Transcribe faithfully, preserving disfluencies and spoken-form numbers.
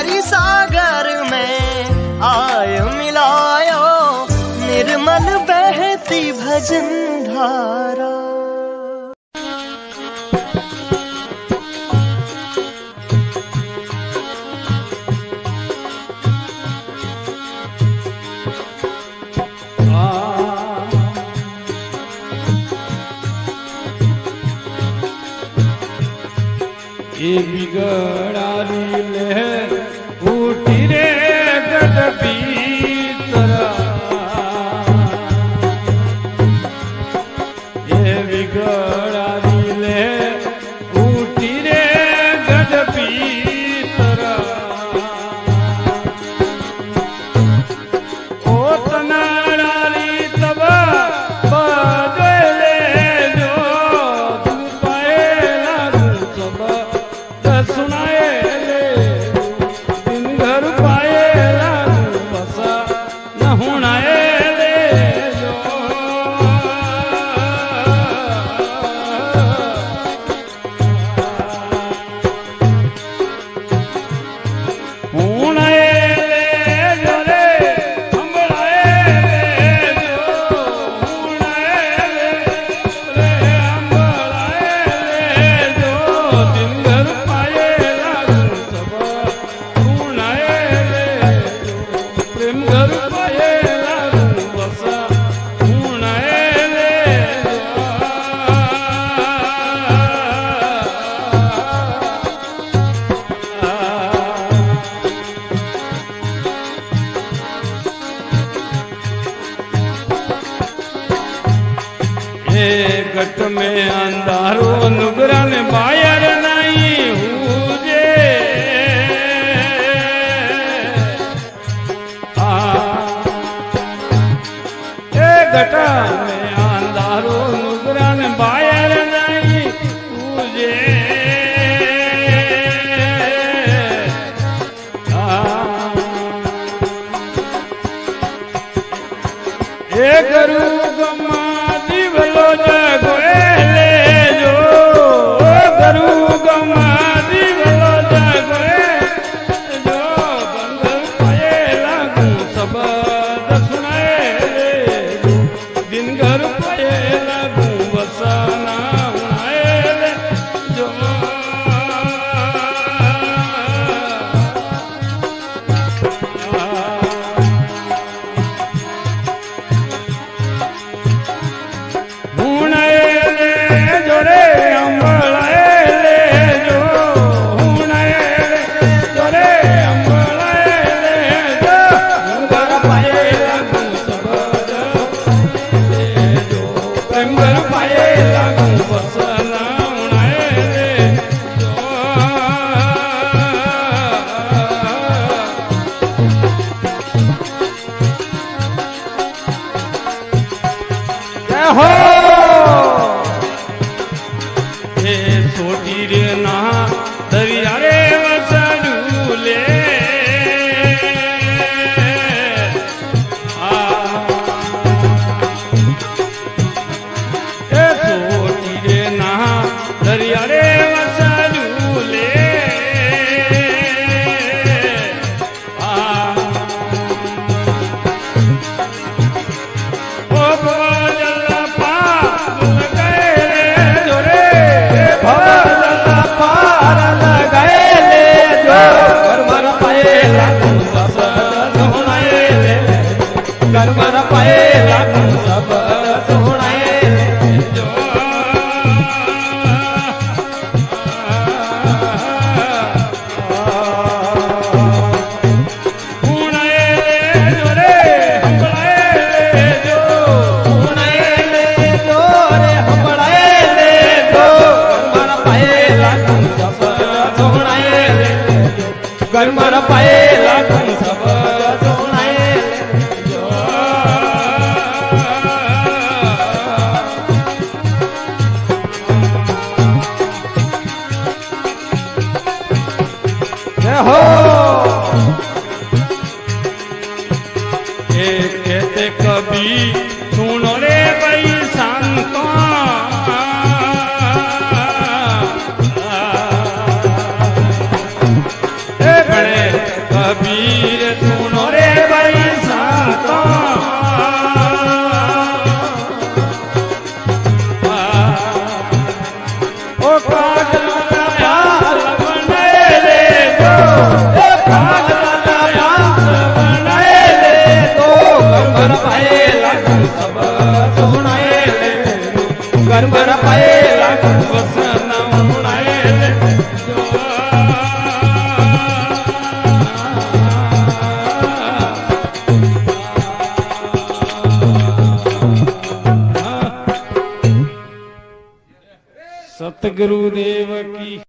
हरि सागर में आय मिलायो, निर्मल बहती भजन धारा। ये बिगड़ारी लहर उठी रे गद भीतरा, ये बिगड़ारी लहर उठी रे गद भीतरा। ओ तनाड़ी तब बदले जो तुम पाए लागू सब सुनाए ले, दिन घर पाए लागू बसा न हुणाए ले जो। हुणाए ले जो रे हंबड़ाए ले जो, हुणाए ले रे हंबड़ाए ले जो, दिन घर पाए लागू सब हुणाए ले जो, प्रेम घर पाए लागू बसा हुणाए ले जो। ये गट में अंधारो नुगरा ने बायर नहीं हुजे, आ ये गट में अंधारो नुगरा ने बायर नहीं हुजे, आ ये गरु गमा दिवलो जगोए ले जो, गरु गमा दिवलो जगोए जो, बंधन पाए लागू सब सुनाए ले जो, दिन घर पाए लागू बसा ना हुणाए ले जो। हुणाए ले जो रे हंबड़ाए ले जो, हुणाए ले जो रे हंबड़ाए ले जो, घर पाए लागू सब ले जो, प्रेम घर पाए लागू बसना हुणाए ले जो। जय हो ये सोटी रे ना दरिया रे वसडू ले, आ ये सोटी रे ना दरिया रे वसडू ले, आ ओ भजल पार लगाए जो रे, भजल पार लगाए ले जो, कर्मर पाए लागू सब सुनाए ले जो, कर्मर पाए लागू सब सुनाए ले जो। हुणाए ले जो रे हंबड़ाए ले जो, हुणाए ले जो रे हंबड़ाए ले जो, कर्मर पाए लागू सब सुनाए ले जो, कर्मर पाए लागू सब सुनाए ले जो। जय हो ये कहते कभी सुनो रे भाई संतो, ए बड़े सतगुरुदेव की